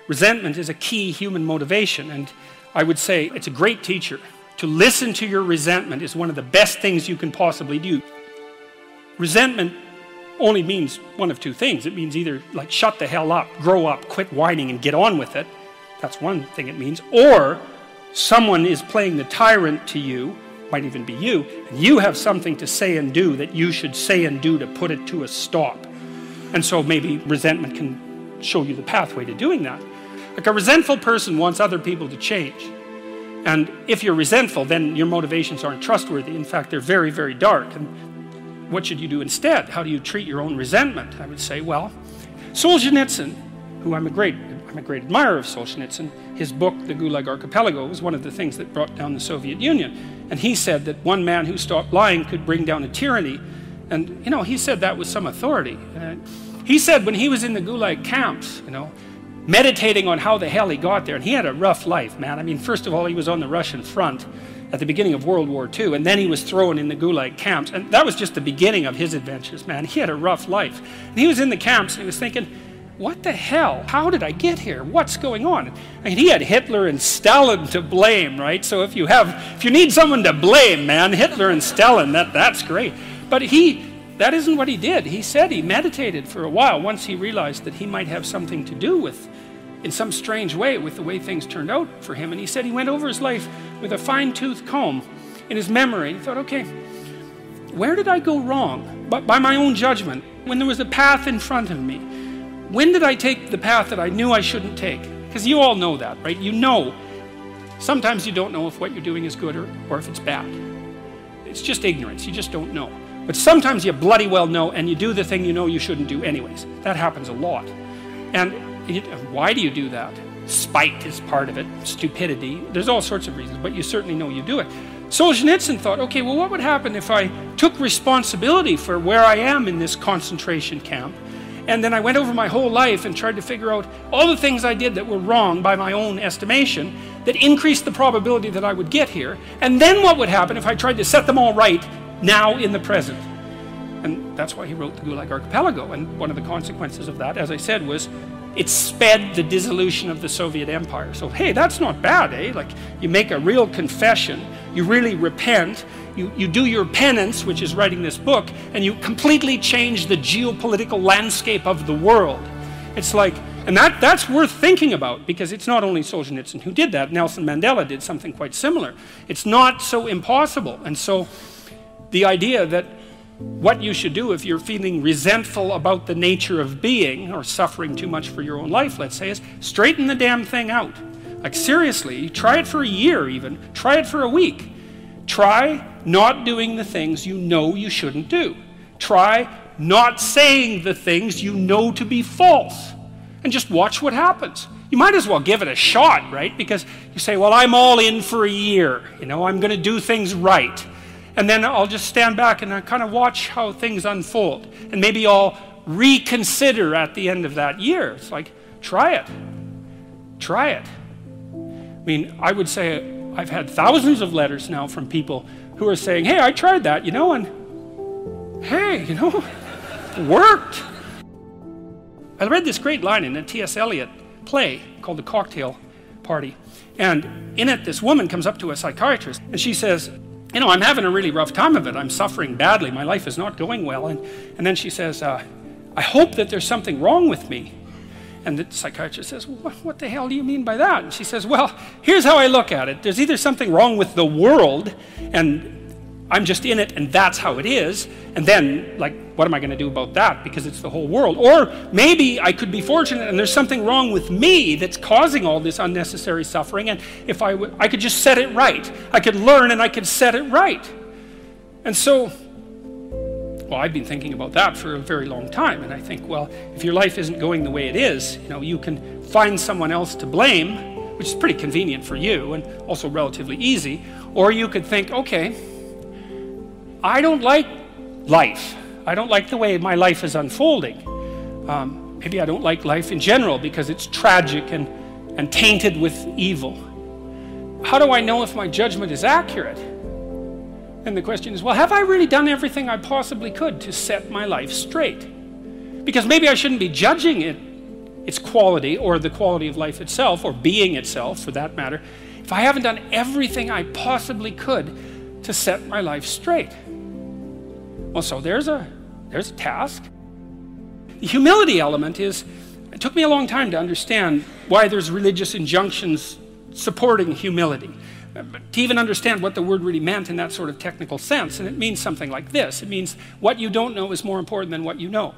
Resentment is a key human motivation, and I would say it's a great teacher. To listen to your resentment is one of the best things you can possibly do. Resentment only means one of two things. It means either like shut the hell up, grow up, quit whining and get on with it. That's one thing it means. Or someone is playing the tyrant to you, might even be you, and you have something to say and do that you should say and do to put it to a stop. And so maybe resentment can show you the pathway to doing that. Like a resentful person wants other people to change. And if you're resentful, then your motivations aren't trustworthy. In fact, they're very, very dark. And what should you do instead? How do you treat your own resentment? I would say, well, Solzhenitsyn, who I'm a great admirer of Solzhenitsyn, his book, The Gulag Archipelago, was one of the things that brought down the Soviet Union. And he said that one man who stopped lying could bring down a tyranny. And, he said that with some authority. He said when he was in the Gulag camps, meditating on how the hell he got there, and he had a rough life, man. I mean, first of all, he was on the Russian front at the beginning of World War II, and then he was thrown in the Gulag camps, and that was just the beginning of his adventures, man. He had a rough life. And he was in the camps, and he was thinking, what the hell? How did I get here? What's going on? I mean, he had Hitler and Stalin to blame, right? So if you need someone to blame, man, Hitler and Stalin, that's great. But that isn't what he did. He said he meditated for a while once he realized that he might have something to do with, in some strange way, with the way things turned out for him. And he said he went over his life with a fine-tooth comb in his memory. He thought, okay, where did I go wrong? But by my own judgment, when there was a path in front of me, when did I take the path that I knew I shouldn't take? Because you all know that, right? Sometimes you don't know if what you're doing is good or if it's bad. It's just ignorance. You just don't know. But sometimes you bloody well know, and you do the thing you know you shouldn't do anyways. That happens a lot. And why do you do that? Spite is part of it, stupidity. There's all sorts of reasons, but you certainly know you do it. Solzhenitsyn thought, okay, well, what would happen if I took responsibility for where I am in this concentration camp, and then I went over my whole life and tried to figure out all the things I did that were wrong by my own estimation that increased the probability that I would get here, and then what would happen if I tried to set them all right now in the present? And that's why he wrote the Gulag Archipelago. And one of the consequences of that, as I said, was it sped the dissolution of the Soviet Empire. So, hey, that's not bad, eh? Like, you make a real confession, you really repent, you do your penance, which is writing this book, and you completely change the geopolitical landscape of the world. It's like, and that's worth thinking about, because it's not only Solzhenitsyn who did that. Nelson Mandela did something quite similar. It's not so impossible. And so the idea that what you should do if you're feeling resentful about the nature of being or suffering too much for your own life, let's say, is straighten the damn thing out. Like, seriously, try it for a year even. Try it for a week. Try not doing the things you know you shouldn't do. Try not saying the things you know to be false. And just watch what happens. You might as well give it a shot, right? Because you say, well, I'm all in for a year. I'm going to do things right. And then I'll just stand back and I kind of watch how things unfold. And maybe I'll reconsider at the end of that year. It's like, try it. Try it. I mean, I would say I've had thousands of letters now from people who are saying, hey, I tried that, and hey, it worked. I read this great line in a T.S. Eliot play called The Cocktail Party. And in it, this woman comes up to a psychiatrist and she says, I'm having a really rough time of it. I'm suffering badly. My life is not going well. And then she says, I hope that there's something wrong with me. And the psychiatrist says, well, what the hell do you mean by that? And she says, well, here's how I look at it. There's either something wrong with the world, and I'm just in it, and that's how it is. And then, what am I going to do about that? Because it's the whole world. Or maybe I could be fortunate, and there's something wrong with me that's causing all this unnecessary suffering. And if I could just set it right. I could learn, and I could set it right. And so, I've been thinking about that for a very long time. And I think, well, if your life isn't going the way it is, you can find someone else to blame, which is pretty convenient for you and also relatively easy. Or you could think, okay, I don't like life. I don't like the way my life is unfolding. Maybe I don't like life in general because it's tragic and tainted with evil. How do I know if my judgment is accurate? And the question is, well, have I really done everything I possibly could to set my life straight? Because maybe I shouldn't be judging it its quality, or the quality of life itself, or being itself for that matter, if I haven't done everything I possibly could to set my life straight? Well, so there's a task. The humility element is, it took me a long time to understand why there's religious injunctions supporting humility, to even understand what the word really meant in that sort of technical sense. And it means something like this. It means what you don't know is more important than what you know.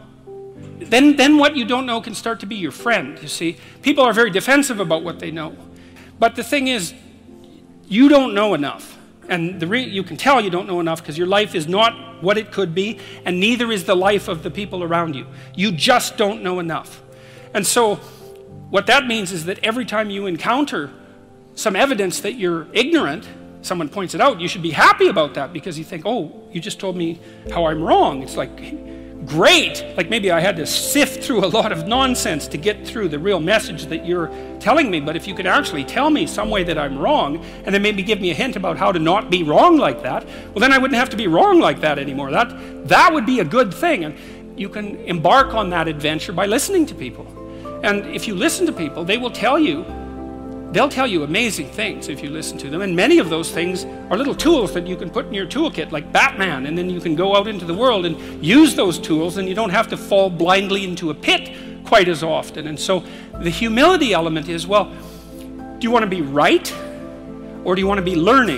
Then what you don't know can start to be your friend, you see. People are very defensive about what they know. But the thing is, you don't know enough. And you can tell you don't know enough because your life is not what it could be, and neither is the life of the people around you. You just don't know enough. And so what that means is that every time you encounter some evidence that you're ignorant, someone points it out, you should be happy about that, because you think, oh, you just told me how I'm wrong. It's like, great. Like maybe I had to sift through a lot of nonsense to get through the real message that you're telling me. But if you could actually tell me some way that I'm wrong, and then maybe give me a hint about how to not be wrong like that, well, then I wouldn't have to be wrong like that anymore. That would be a good thing. And you can embark on that adventure by listening to people. And if you listen to people, they'll tell you amazing things if you listen to them. And many of those things are little tools that you can put in your toolkit, like Batman, and then you can go out into the world and use those tools, and you don't have to fall blindly into a pit quite as often. And so the humility element is, well, do you want to be right, or do you want to be learning?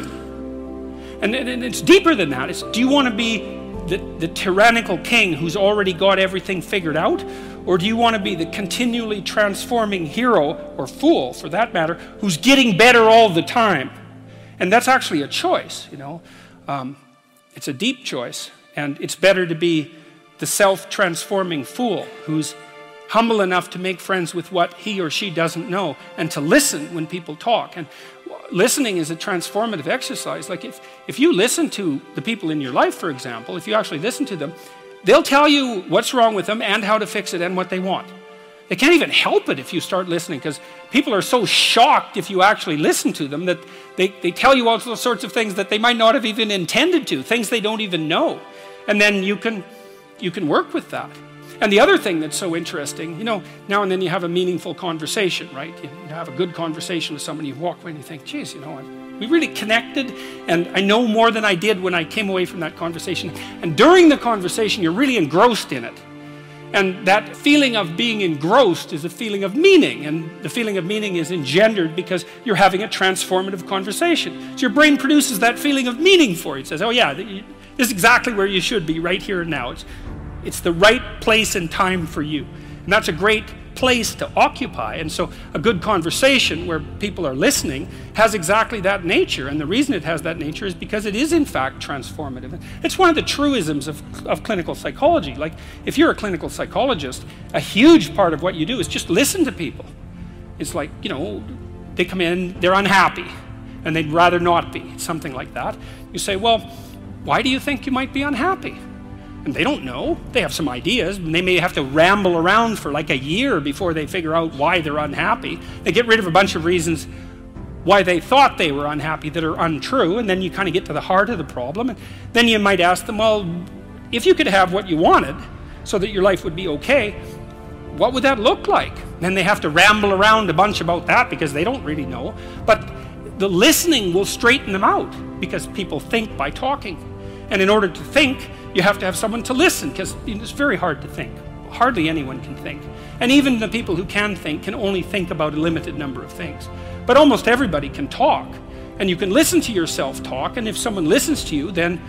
And it's deeper than that. It's, do you want to be the tyrannical king who's already got everything figured out? Or do you want to be the continually transforming hero, or fool for that matter, who's getting better all the time? And that's actually a choice, you know. It's a deep choice, and it's better to be the self-transforming fool who's humble enough to make friends with what he or she doesn't know, and to listen when people talk. And listening is a transformative exercise. Like if you listen to the people in your life, for example, if you actually listen to them, they'll tell you what's wrong with them and how to fix it and what they want. They can't even help it if you start listening, because people are so shocked if you actually listen to them that they tell you all sorts of things that they might not have even intended to, things they don't even know. And then you can work with that. And the other thing that's so interesting, you know, now and then you have a meaningful conversation, right? You have a good conversation with somebody, you walk away and you think, geez, you know, we really connected, and I know more than I did when I came away from that conversation. And during the conversation, you're really engrossed in it. And that feeling of being engrossed is a feeling of meaning, and the feeling of meaning is engendered because you're having a transformative conversation. So your brain produces that feeling of meaning for you. It says, oh yeah, this is exactly where you should be, right here and now. It's the right place and time for you. And that's a great place to occupy. And so a good conversation where people are listening has exactly that nature. And the reason it has that nature is because it is in fact transformative. It's one of the truisms of clinical psychology. Like if you're a clinical psychologist, a huge part of what you do is just listen to people. It's like, you know, they come in, they're unhappy, and they'd rather not be, something like that. You say, well, why do you think you might be unhappy? And they don't know. They have some ideas, and they may have to ramble around for like a year before they figure out why they're unhappy. They get rid of a bunch of reasons why they thought they were unhappy that are untrue, and then you kind of get to the heart of the problem. And then you might ask them, well, if you could have what you wanted so that your life would be okay, what would that look like? Then they have to ramble around a bunch about that because they don't really know. But the listening will straighten them out, because people think by talking. And in order to think, you have to have someone to listen, because it's very hard to think. Hardly anyone can think. And even the people who can think can only think about a limited number of things. But almost everybody can talk. And you can listen to yourself talk, and if someone listens to you, then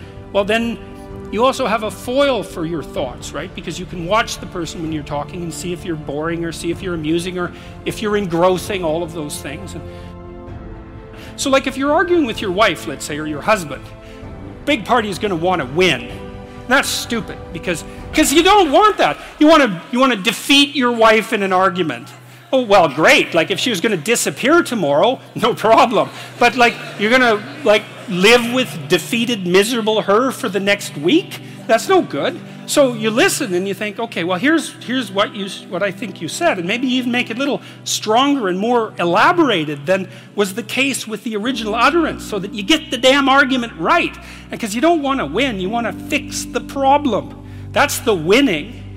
you also have a foil for your thoughts, right? Because you can watch the person when you're talking and see if you're boring, or see if you're amusing, or if you're engrossing, all of those things. So like if you're arguing with your wife, let's say, or your husband, big party is going to want to win. And that's stupid, because you don't want that. You want to defeat your wife in an argument. Oh, well, great. Like if she was going to disappear tomorrow, no problem. But like you're going to like live with defeated, miserable her for the next week? That's no good. So you listen and you think, okay, well, here's what I think you said, and maybe even make it a little stronger and more elaborated than was the case with the original utterance, so that you get the damn argument right. Because you don't want to win, you want to fix the problem. That's the winning.